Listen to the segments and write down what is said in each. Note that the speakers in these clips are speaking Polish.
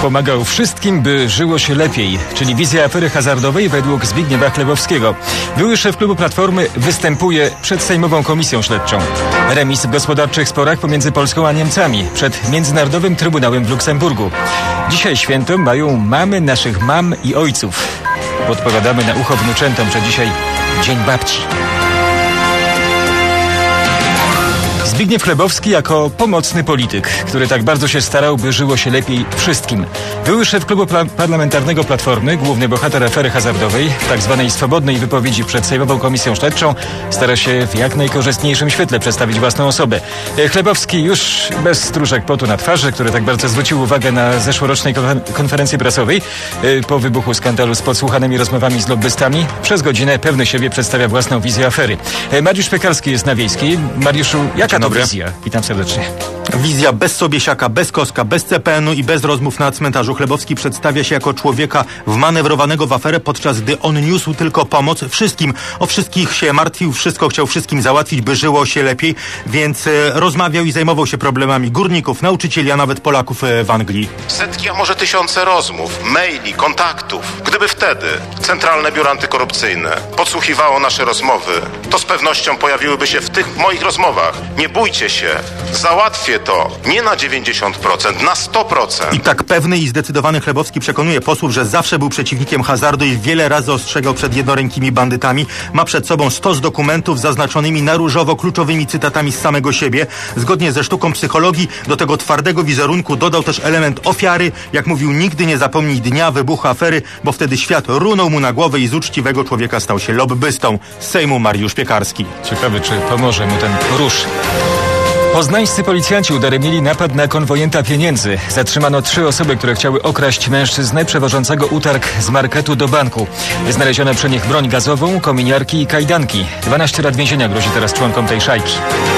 pomagał wszystkim, by żyło się lepiej, czyli wizja afery hazardowej według Zbigniewa Chlebowskiego. Były szef klubu Platformy występuje przed Sejmową Komisją Śledczą. Remis w gospodarczych sporach pomiędzy Polską a Niemcami przed Międzynarodowym Trybunałem w Luksemburgu. Dzisiaj święto mają mamy naszych mam i ojców. Podpowiadamy na ucho wnuczętom, że dzisiaj Dzień Babci. Zbigniew Chlebowski jako pomocny polityk, który tak bardzo się starał, by żyło się lepiej wszystkim. Były szef klubu parlamentarnego Platformy, główny bohater afery hazardowej, w tak zwanej swobodnej wypowiedzi przed Sejmową Komisją Śledczą stara się w jak najkorzystniejszym świetle przedstawić własną osobę. Chlebowski już bez stróżek potu na twarzy, który tak bardzo zwrócił uwagę na zeszłorocznej konferencji prasowej, po wybuchu skandalu z podsłuchanymi rozmowami z lobbystami, przez godzinę pewny siebie przedstawia własną wizję afery. Mariusz Piekarski jest na Wiejskiej. Mariuszu, jaka to wizja? Witam serdecznie. Wizja bez Sobiesiaka, bez Koska, bez CPN-u i bez rozmów na cmentarzu. Chlebowski przedstawia się jako człowieka wmanewrowanego w aferę, podczas gdy on niósł tylko pomoc wszystkim. O wszystkich się martwił, wszystko chciał wszystkim załatwić, by żyło się lepiej, więc rozmawiał i zajmował się problemami górników, nauczycieli, a nawet Polaków w Anglii. Setki, a może tysiące rozmów, maili, kontaktów. Gdyby wtedy Centralne Biuro Antykorupcyjne podsłuchiwało nasze rozmowy, to z pewnością pojawiłyby się w tych moich rozmowach. Nie bójcie się, załatwię to nie na 90%, na 100%. I tak pewny i zdecydowany Chlebowski przekonuje posłów, że zawsze był przeciwnikiem hazardu i wiele razy ostrzegał przed jednorękimi bandytami. Ma przed sobą 100 dokumentów zaznaczonymi na różowo kluczowymi cytatami z samego siebie. Zgodnie ze sztuką psychologii do tego twardego wizerunku dodał też element ofiary. Jak mówił, nigdy nie zapomnij dnia wybuchu afery, bo wtedy świat runął mu na głowę i z uczciwego człowieka stał się lobbystą. Z Sejmu Mariusz Piekarski. Ciekawe, czy pomoże mu ten róż. Poznańscy policjanci udaremnili napad na konwojenta pieniędzy. Zatrzymano 3 osoby, które chciały okraść mężczyznę przewożącego utarg z marketu do banku. Znaleziono przy nich broń gazową, kominiarki i kajdanki. 12 lat więzienia grozi teraz członkom tej szajki.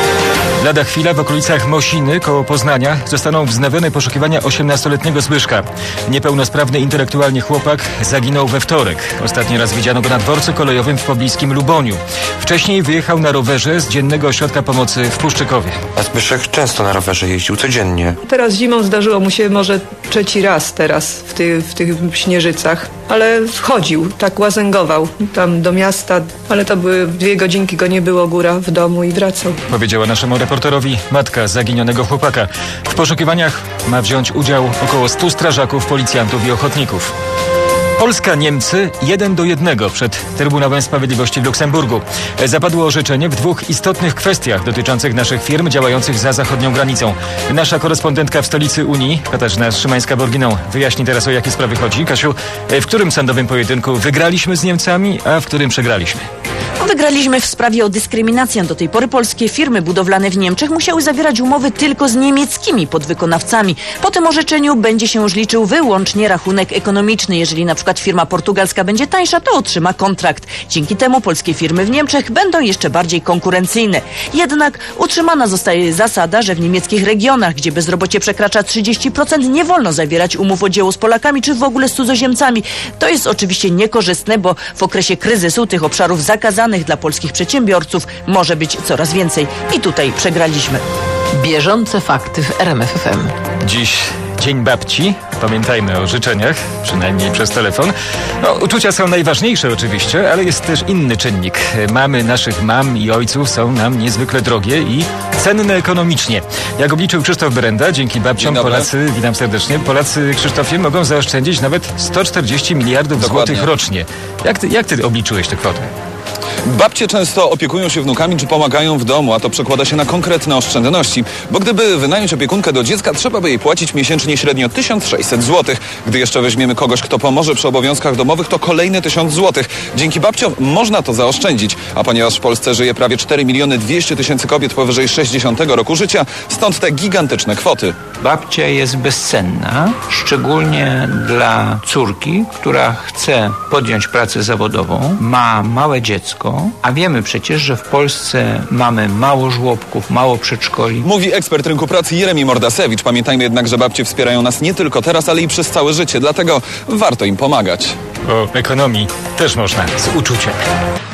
Lada chwila w okolicach Mosiny koło Poznania zostaną wznowione poszukiwania 18-letniego Zbyszka. Niepełnosprawny intelektualnie chłopak zaginął we wtorek. Ostatni raz widziano go na dworcu kolejowym w pobliskim Luboniu. Wcześniej wyjechał na rowerze z dziennego ośrodka pomocy w Puszczykowie. A Zbyszek często na rowerze jeździł, codziennie. Teraz zimą zdarzyło mu się może 3. raz teraz w tych Śnieżycach, ale chodził, tak łazęgował tam do miasta, ale to były 2 godzinki, go nie było, góra w domu i wracał. Powiedziała naszemu reporterowi matka zaginionego chłopaka. W poszukiwaniach ma wziąć udział około 100 strażaków, policjantów i ochotników. Polska-Niemcy 1:1 przed Trybunałem Sprawiedliwości w Luksemburgu. Zapadło orzeczenie w 2 istotnych kwestiach dotyczących naszych firm działających za zachodnią granicą. Nasza korespondentka w stolicy Unii, Katarzyna Szymańska-Borginą, wyjaśni teraz, o jakie sprawy chodzi. Kasiu, w którym sądowym pojedynku wygraliśmy z Niemcami, a w którym przegraliśmy? Wygraliśmy w sprawie o dyskryminację. Do tej pory polskie firmy budowlane w Niemczech musiały zawierać umowy tylko z niemieckimi podwykonawcami. Po tym orzeczeniu będzie się już liczył wyłącznie rachunek ekonomiczny. Jeżeli na przykład firma portugalska będzie tańsza, to otrzyma kontrakt. Dzięki temu polskie firmy w Niemczech będą jeszcze bardziej konkurencyjne. Jednak utrzymana zostaje zasada, że w niemieckich regionach, gdzie bezrobocie przekracza 30%, nie wolno zawierać umów o dzieło z Polakami czy w ogóle z cudzoziemcami. To jest oczywiście niekorzystne, bo w okresie kryzysu tych obszarów zakazanych dla polskich przedsiębiorców może być coraz więcej. I tutaj przegraliśmy. Bieżące fakty w RMF FM. Dziś Dzień Babci. Pamiętajmy o życzeniach, przynajmniej przez telefon. Uczucia są najważniejsze oczywiście, ale jest też inny czynnik. Mamy naszych mam i ojców są nam niezwykle drogie i cenne ekonomicznie. Jak obliczył Krzysztof Berenda, dzięki babciom Polacy, witam serdecznie, Polacy, Krzysztofie, mogą zaoszczędzić nawet 140 miliardów złotych rocznie. Jak ty obliczyłeś tę kwotę? Babcie często opiekują się wnukami czy pomagają w domu, a to przekłada się na konkretne oszczędności. Bo gdyby wynająć opiekunkę do dziecka, trzeba by jej płacić miesięcznie średnio 1600 zł. Gdy jeszcze weźmiemy kogoś, kto pomoże przy obowiązkach domowych, to kolejne 1000 zł. Dzięki babciom można to zaoszczędzić. A ponieważ w Polsce żyje prawie 4 200 000 kobiet powyżej 60 roku życia, stąd te gigantyczne kwoty. Babcia jest bezcenna, szczególnie dla córki, która chce podjąć pracę zawodową, ma małe dziecko, a wiemy przecież, że w Polsce mamy mało żłobków, mało przedszkoli. Mówi ekspert rynku pracy Jeremi Mordasewicz. Pamiętajmy jednak, że babcie wspierają nas nie tylko teraz, ale i przez całe życie. Dlatego warto im pomagać. O ekonomii też można z uczuciem.